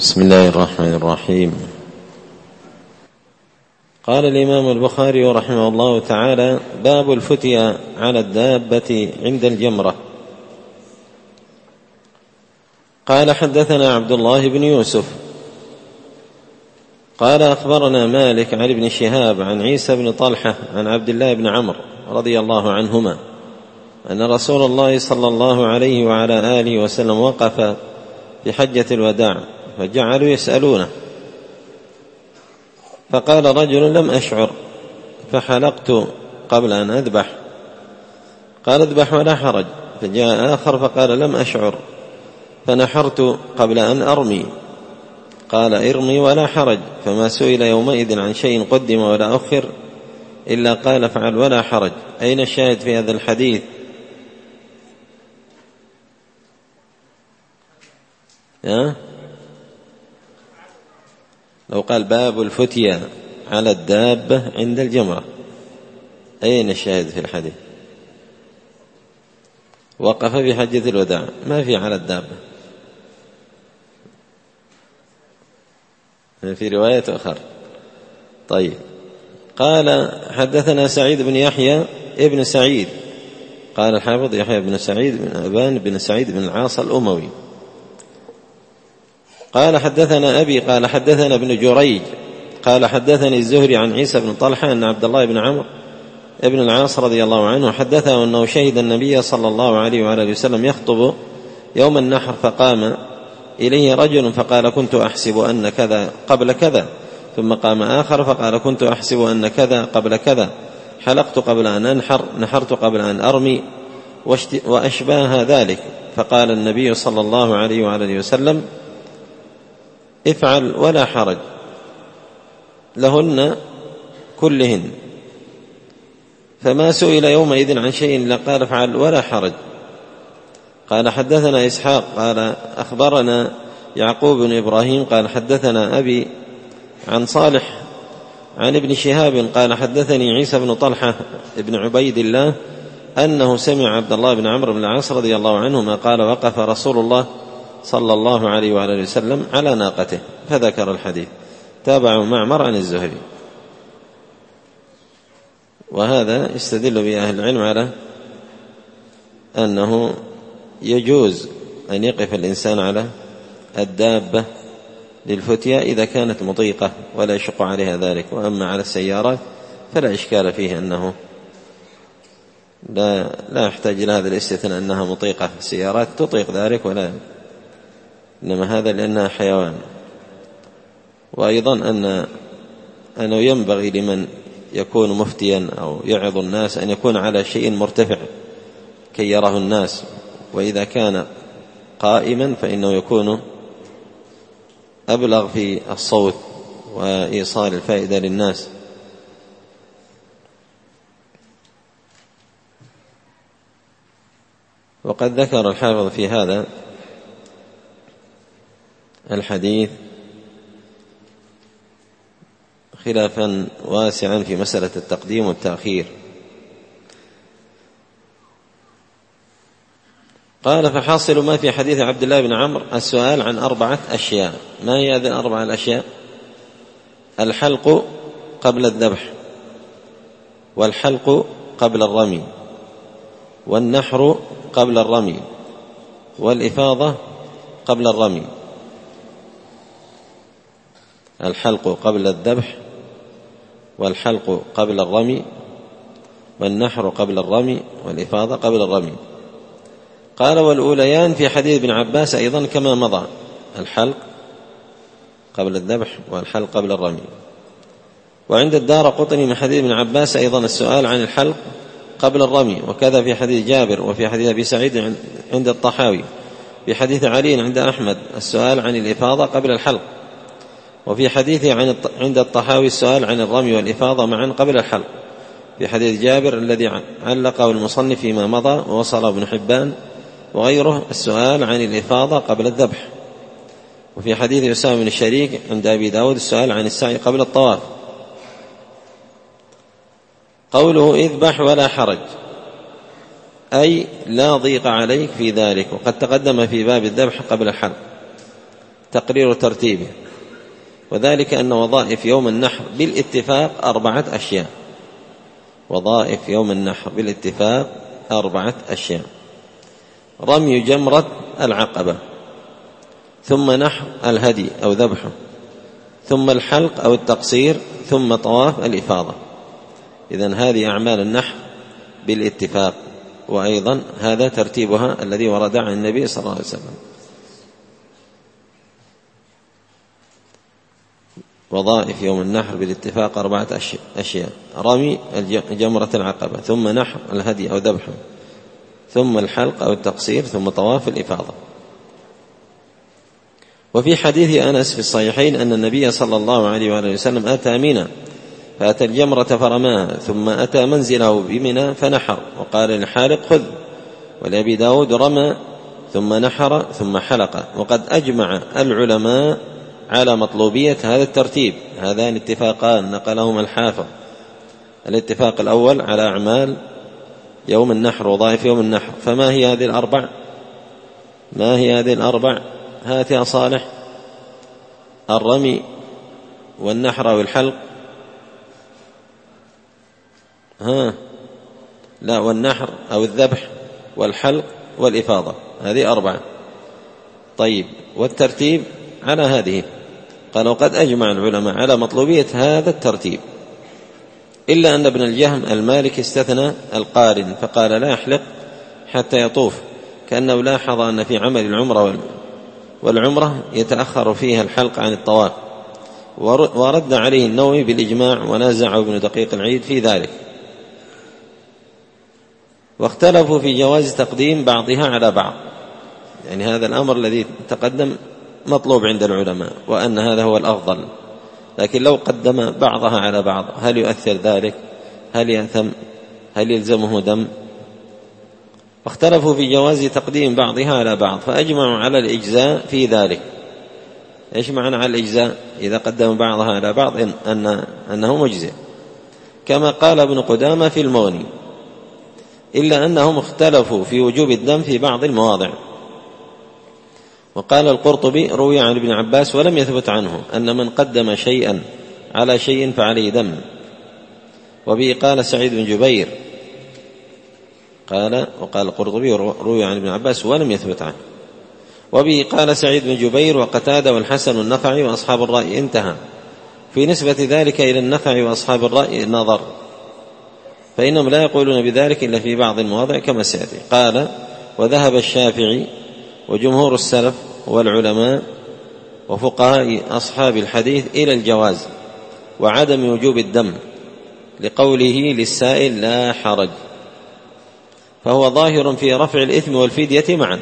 بسم الله الرحمن الرحيم. قال الإمام البخاري رحمه الله تعالى: باب الفتيا على الدابة عند الجمرة. قال: حدثنا عبد الله بن يوسف قال: أخبرنا مالك عن ابن شهاب عن عيسى بن طلحة عن عبد الله بن عمرو رضي الله عنهما أن رسول الله صلى الله عليه وعلى آله وسلم وقف في حجة الوداع فجعلوا يسألونه، فقال رجل: لم أشعر فحلقت قبل أن أذبح. قال: اذبح ولا حرج. فجاء آخر فقال: لم أشعر فنحرت قبل أن أرمي. قال: ارمي ولا حرج. فما سئل يومئذ عن شيء قدم ولا أخر إلا قال: افعل ولا حرج. أين الشاهد في هذا الحديث؟ لو قال: باب الفتيا على الدابة عند الجمرة، أين الشاهد في الحديث؟ وقف في حجة الوداع، ما في على الدابة، في رواية أخرى. طيب. قال: حدثنا سعيد بن يحيى ابن سعيد. قال الحافظ: يحيى بن سعيد بن أبان بن سعيد بن العاص الأموي. قال: حدثنا أبي قال: حدثنا ابن جريج قال: حدثني الزهري عن عيسى بن طلحة أن عبد الله بن عمرو ابن العاص رضي الله عنه حدثه أنه شهد النبي صلى الله عليه وعلى وسلم يخطب يوم النحر، فقام إليه رجل فقال: كنت أحسب أن كذا قبل كذا. ثم قام آخر فقال: كنت أحسب أن كذا قبل كذا، حلقت قبل أن أنحر، نحرت قبل أن أرمي، وأشباه ذلك. فقال النبي صلى الله عليه وعلى وسلم: افعل ولا حرج لهن كلهن. فما سئل يومئذ عن شيء إلا قال: افعل ولا حرج. قال: حدثنا إسحاق قال: أخبرنا يعقوب بن إبراهيم قال: حدثنا أبي عن صالح عن ابن شهاب قال: حدثني عيسى بن طلحة ابن عبيد الله أنه سمع عبد الله بن عمرو بن العاص رضي الله عنهما قال: وقف رسول الله صلى الله عليه وعلى وسلم على ناقته، فذكر الحديث. تابعه معمر عن الزهري. وهذا يستدل به أهل العلم على أنه يجوز أن يقف الإنسان على الدابة للفتيا إذا كانت مطيقة ولا يشق عليها ذلك. وأما على السيارات فلا إشكال فيه، أنه لا يحتاج إلى هذا الاستثناء أنها مطيقة. السيارات تطيق ذلك، ولا إنما هذا لأنها حيوان. وأيضا أنه ينبغي لمن يكون مفتيا أو يعظ الناس أن يكون على شيء مرتفع كي يراه الناس، وإذا كان قائما فإنه يكون أبلغ في الصوت وإيصال الفائدة للناس. وقد ذكر الحافظ في هذا الحديث خلافا واسعا في مسألة التقديم والتأخير. قال: فحاصل ما في حديث عبد الله بن عمرو السؤال عن 4 أشياء. ما هي هذه 4 الأشياء؟ الحلق قبل الذبح، والحلق قبل الرمي، والنحر قبل الرمي، والإفاضة قبل الرمي. الحلق قبل الذبح، والحلق قبل الرمي، والنحر قبل الرمي، والإفاضة قبل الرمي. قال: والأوليان في حديث ابن عباس أيضا كما مضى: الحلق قبل الذبح والحلق قبل الرمي. وعند الدارقطني من حديث ابن عباس أيضا السؤال عن الحلق قبل الرمي، وكذا في حديث جابر، وفي حديث أبي سعيد عند الطحاوي، في حديث علي عند أحمد السؤال عن الإفاضة قبل الحلق، وفي حديثه عند الطحاوي السؤال عن الرمي والإفاضة معا قبل الحلق، في حديث جابر الذي علقه المصنف فيما مضى ووصله ابن حبان وغيره السؤال عن الإفاضة قبل الذبح، وفي حديث أسامة بن الشريك عند أبي داود السؤال عن السعي قبل الطواف. قوله: اذبح ولا حرج، أي لا ضيق عليك في ذلك، وقد تقدم في باب الذبح قبل الحلق. تقرير ترتيبه، وذلك أن وظائف يوم النحر بالاتفاق 4 أشياء. وظائف يوم النحر بالاتفاق 4 أشياء: رمي جمرة العقبة، ثم نحر الهدي أو ذبحه، ثم الحلق أو التقصير، ثم طواف الإفاضة. إذن هذه أعمال النحر بالاتفاق، وأيضا هذا ترتيبها الذي ورد عن النبي صلى الله عليه وسلم. وظائف يوم النحر بالاتفاق 4 أشياء: رمي جمرة العقبة، ثم نحر الهدي أو ذبحه، ثم الحلق أو التقصير، ثم طواف الإفاضة. وفي حديث أنس في الصحيحين أن النبي صلى الله عليه وآله وسلم أتى منى فأتى الجمرة فرماها، ثم أتى منزله بمنى فنحر، وقال للحالق خذ. ولأبي داود رمى ثم نحر ثم حلق. وقد أجمع العلماء على مطلوبية هذا الترتيب. هذان اتفاقان نقلهما الحافظ: الاتفاق الأول على أعمال يوم النحر، وظائف يوم النحر. فما هي هذه الأربع؟ ما هي هذه الأربع؟ هات يا صالح. الرمي والنحر والحلق. لا، والنحر أو الذبح والحلق والإفاضة، هذه 4. طيب، والترتيب على هذه. قال: وقد أجمع العلماء على مطلوبية هذا الترتيب، إلا أن ابن الجهم المالكي استثنى القارن فقال: لا يحلق حتى يطوف، كأنه لاحظ أن في عمل العمرة والعمرة يتأخر فيها الحلق عن الطواف. ورد عليه النووي بالإجماع، ونازعه ابن دقيق العيد في ذلك. واختلفوا في جواز تقديم بعضها على بعض، يعني هذا الأمر الذي تقدم مطلوب عند العلماء، وأن هذا هو الأفضل. لكن لو قدم بعضها على بعض هل يؤثر ذلك؟ هل يأثم؟ هل يلزمه دم؟ واختلفوا في جواز تقديم بعضها على بعض، فأجمعوا على الإجزاء في ذلك. إيش معنى على الإجزاء؟ إذا قدم بعضها على بعض أنه مجزئ، كما قال ابن قدامة في المغني، إلا أنهم اختلفوا في وجوب الدم في بعض المواضع. وقال القرطبي: روي عن ابن عباس ولم يثبت عنه أن من قدم شيئا على شيء فعليه دم. وبه قال سعيد بن جبير. وقال القرطبي: روي عن ابن عباس ولم يثبت عنه. وبه قال سعيد بن جبير وقتادة والحسن النخعي وأصحاب الرأي. انتهى. في نسبة ذلك إلى النخعي وأصحاب الرأي نظر، فإنهم لا يقولون بذلك إلا في بعض المواضع كما سيأتي. قال: وذهب الشافعي وجمهور السلف والعلماء وفقهاء أصحاب الحديث إلى الجواز وعدم وجوب الدم، لقوله للسائل لا حرج، فهو ظاهر في رفع الإثم والفدية معا.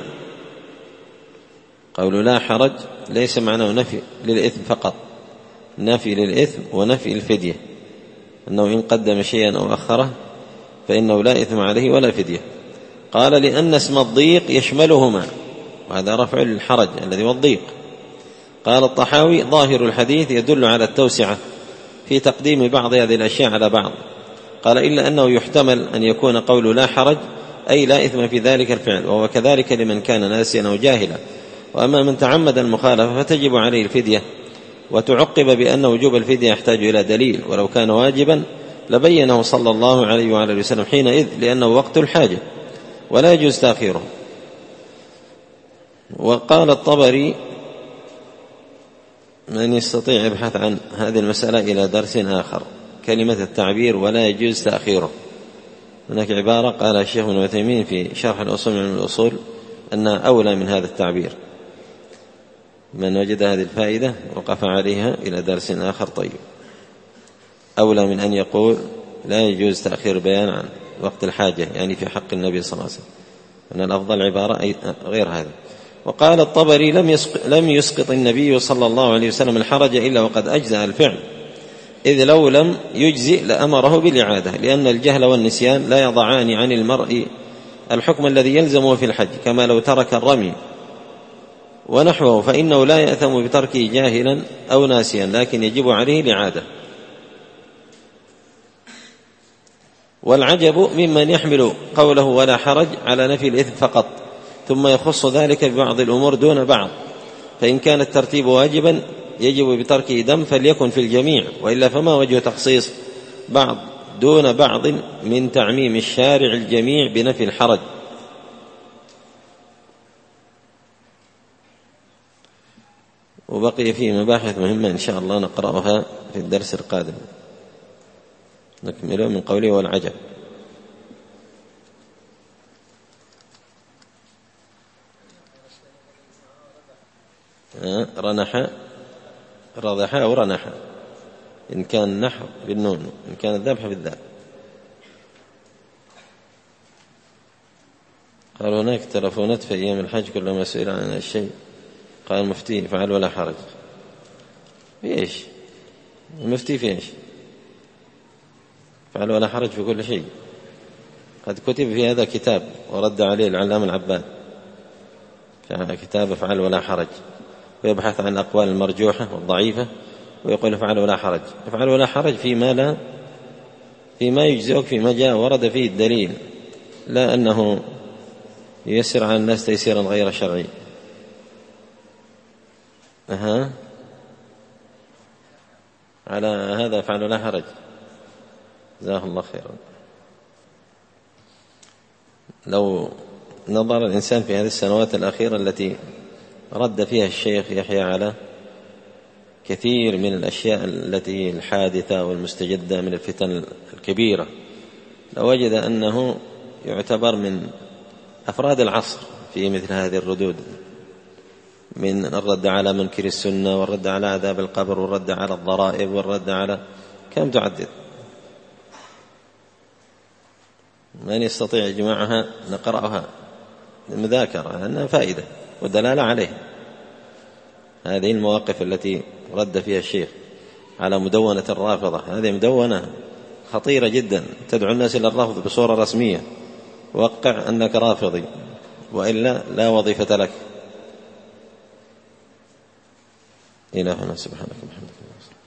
قول لا حرج ليس معناه نفي للإثم فقط، نفي للإثم ونفي الفدية، أنه إن قدم شيئا أو أخره فإنه لا إثم عليه ولا فدية. قال: لأن اسم الضيق يشملهما، وهذا رفع الحرج الذي هو الضيق. قال الطحاوي: ظاهر الحديث يدل على التوسعة في تقديم بعض هذه الأشياء على بعض. قال: إلا أنه يحتمل أن يكون قول لا حرج أي لا إثم في ذلك الفعل، وهو كذلك لمن كان ناسيا أو جاهلا. وأما من تعمد المخالفة فتجب عليه الفدية، وتعقب بأن وجوب الفدية يحتاج إلى دليل، ولو كان واجبا لبينه صلى الله عليه وعلى وسلم حينئذ، لأنه وقت الحاجة ولا يجوز تأخيره. وقال الطبري: من يستطيع يبحث عن هذه المسألة إلى درس آخر، كلمة التعبير ولا يجوز تأخيره. هناك عبارة قال الشيخ ابن عثيمين في شرح الأصول من الأصول أنها أولى من هذا التعبير. من وجد هذه الفائدة وقف عليها إلى درس آخر. طيب، أولى من أن يقول لا يجوز تأخير بيان عن وقت الحاجة، يعني في حق النبي صلى الله عليه وسلم، أن الأفضل عبارة غير هذا. وقال الطبري: لم يسقط النبي صلى الله عليه وسلم الحرج إلا وقد أجزأ الفعل، إذ لو لم يجزئ لأمره بالإعادة، لأن الجهل والنسيان لا يضعان عن المرء الحكم الذي يلزمه في الحج، كما لو ترك الرمي ونحوه فإنه لا يأثم بتركه جاهلا أو ناسيا، لكن يجب عليه الإعادة. والعجب ممن يحمل قوله ولا حرج على نفي الإثم فقط، ثم يخص ذلك ببعض الأمور دون بعض، فإن كان الترتيب واجبا يجب بتركه دم فليكن في الجميع، وإلا فما وجه تخصيص بعض دون بعض من تعميم الشارع الجميع بنفي الحرج. وبقي فيه مباحث مهمة إن شاء الله نقرأها في الدرس القادم، نكمله من قوله والعجب. رنح، رضح أو رنح، إن كان النحر بالنون، إن كان الذبح بالذال. قال هناك تلفونات في أيام الحج كلما سئل عن الشيء قال المفتي فعل ولا حرج. في إيش المفتي؟ في إيش فعل ولا حرج في كل شيء؟ قد كتب في هذا كتاب ورد عليه العلامة العباد، كتاب فعل ولا حرج، ويبحث عن الأقوال المرجوحة والضعيفة ويقول افعل ولا حرج. افعل ولا حرج فيما يجزئك، فيما جاء ورد فيه الدليل، لا أنه ييسر على الناس تيسيرا غير شرعي. على هذا افعل ولا حرج، جزاه الله خيرا. لو نظر الإنسان في هذه السنوات الأخيرة التي رد فيها الشيخ يحيى على كثير من الأشياء التي الحادثة والمستجدة من الفتن الكبيرة، لوجد أنه يعتبر من أفراد العصر في مثل هذه الردود، من الرد على منكر السنة، والرد على عذاب القبر، والرد على الضرائب، والرد على كم تعدد. من يستطيع إجماعها نقرأها المذاكرة لأنها فائدة ودلالة عليه. هذه المواقف التي رد فيها الشيخ على مدونة الرافضة، هذه مدونة خطيرة جدا، تدعو الناس إلى الرفض بصورة رسمية، وقع أنك رافضي وإلا لا وظيفة لك. إلهنا سبحانك وبحمدك.